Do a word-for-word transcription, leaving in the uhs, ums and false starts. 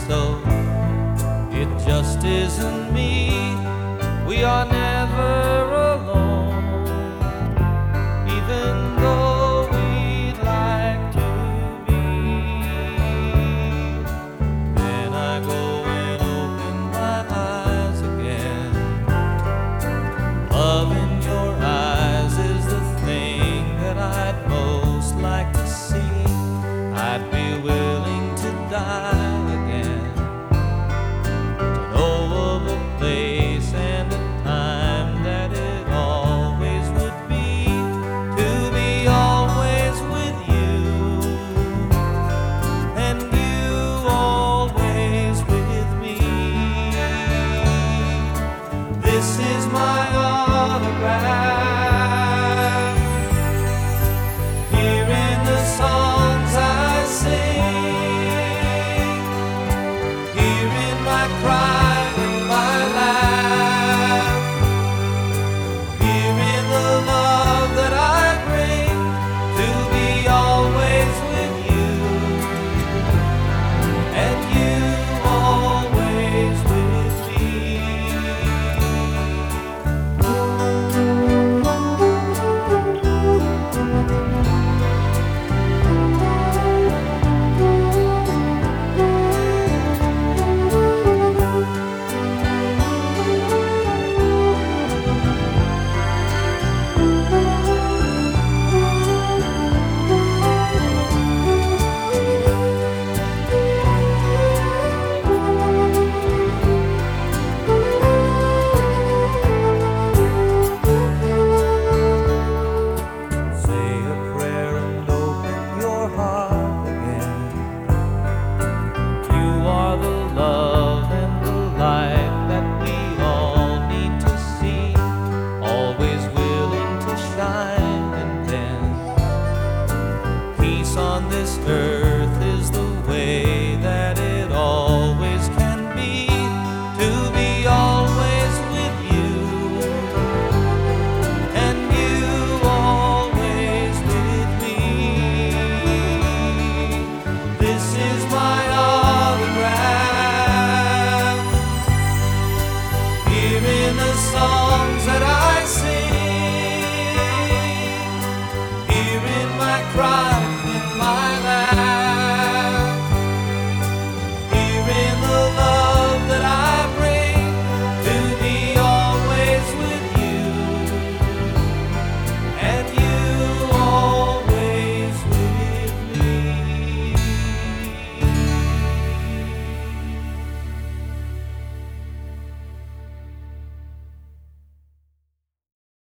so. It just isn't me. We are never alone, even though we'd like to be. Then I go and open my eyes again. Love in your eyes is the thing that I'd most like to see. I'd be willing to die again to know of a place and a time that it always would be, to be always with you and you always with me. This is my autograph here in the songs I sing, here in my cry and my laugh, here in the love that I bring, to be always with you and you always with me. Say a prayer and open your heart again. You are the love and the light that we all need to see, always willing to shine and then peace on this earth.